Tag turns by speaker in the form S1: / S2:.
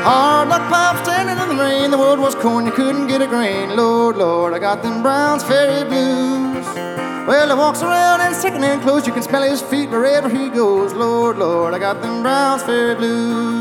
S1: Hard luck plow standing in the rain. The world was corn, you couldn't get a grain. Lord, Lord, I got them Browns Ferry blues. Well, he walks around in second-hand clothes. You can smell his feet wherever he goes. Lord, Lord, I got them Browns Ferry blues.